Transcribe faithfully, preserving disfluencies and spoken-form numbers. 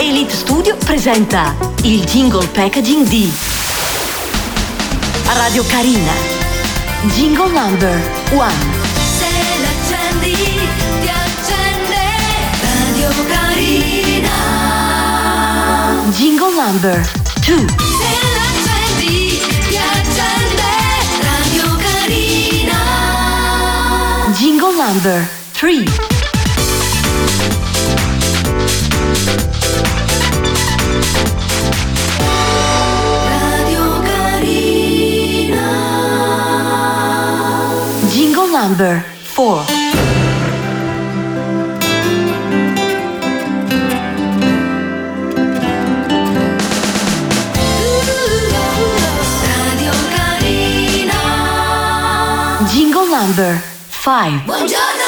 Elite Studio presenta il jingle packaging di Radio Carina. Jingle number one. Se l'accendi, ti accende Radio Carina. Jingle number two. Se l'accendi, ti accende Radio Carina. Jingle number three. Radio Carina. Jingle number four. Radio Carina. Jingle number five. Buongiorno